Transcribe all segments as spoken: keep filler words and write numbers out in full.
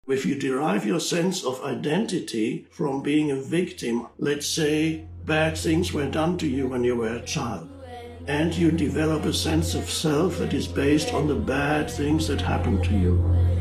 If you derive your sense of identity from being a victim, let's say bad things were done to you when you were a child, and you develop a sense of self that is based on the bad things that happened to you.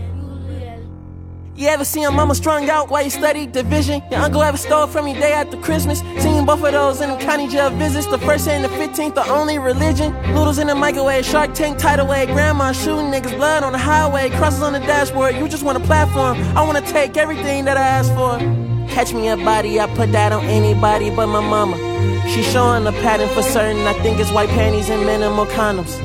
You ever see your mama strung out while you studied division? Your uncle ever stole from you day after Christmas? Seen both of those in them county jail visits. The first and the fifteenth, the only religion. Noodles in the microwave, Shark Tank tidal wave. Grandma shooting niggas, blood on the highway. Crosses on the dashboard, you just want a platform. I wanna take everything that I asked for. Catch me a body, I put that on anybody but my mama. She showing a pattern for certain, I think it's white panties and minimal condoms.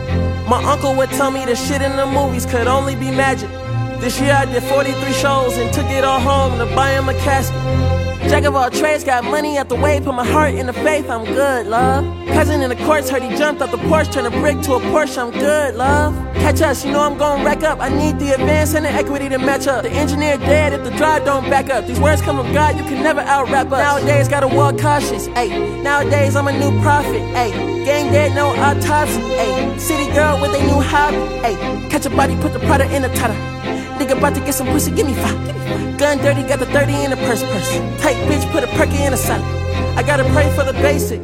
My uncle would tell me the shit in the movies could only be magic. This year I did forty-three shows and took it all home to buy him a casket. Jack of all trades, got money out the way, put my heart in the faith, I'm good, love. Cousin in the courts, heard he jumped out the porch, turned a brick to a Porsche, I'm good, love. Catch us, you know I'm gon' rack up, I need the advance and the equity to match up. The engineer dead if the drive don't back up. These words come from God, you can never out-rap us. Nowadays, gotta walk cautious, ayy. Nowadays, I'm a new prophet, ayy. Gang dead, no autopsy, ayy. City girl with a new hobby, ayy. Catch a body, put the product in a tutter. Nigga about to get some pussy, give me five. Gun dirty, got the thirty in the purse purse. Tight bitch, put a perky in a salad. I gotta pray for the basic.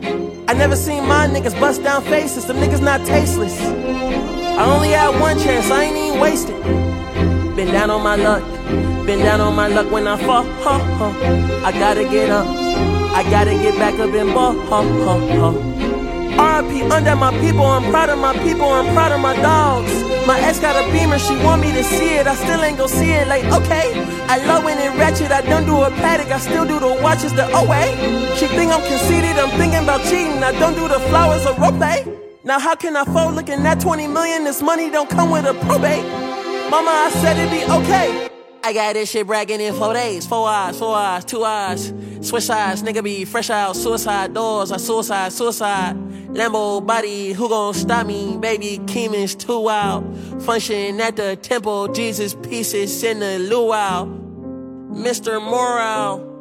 I never seen my niggas bust down faces, them niggas not tasteless. I only had one chance, I ain't even wasted. Been down on my luck, been down on my luck when I fall, huh, huh. I gotta get up, I gotta get back up and ball, huh, huh, huh. R I P under my people, I'm proud of my people, I'm proud of my dogs. My ex got a Beamer, she want me to see it, I still ain't gon' see it, like, okay. I love when it ratchet, I don't do a paddock, I still do the watches, the oh wait. She think I'm conceited, I'm thinking about cheating, I don't do the flowers or rope. Now how can I fold looking at twenty million, this money don't come with a probate. Mama, I said it'd be okay. I got this shit bragging in four days, four eyes, four eyes, two eyes. Switch sides, nigga be fresh out, suicide doors, I suicide, suicide. Lambo body, who gon' stop me? Baby Keeman's too wild. Function at the temple, Jesus pieces in the luau. Mister Morale.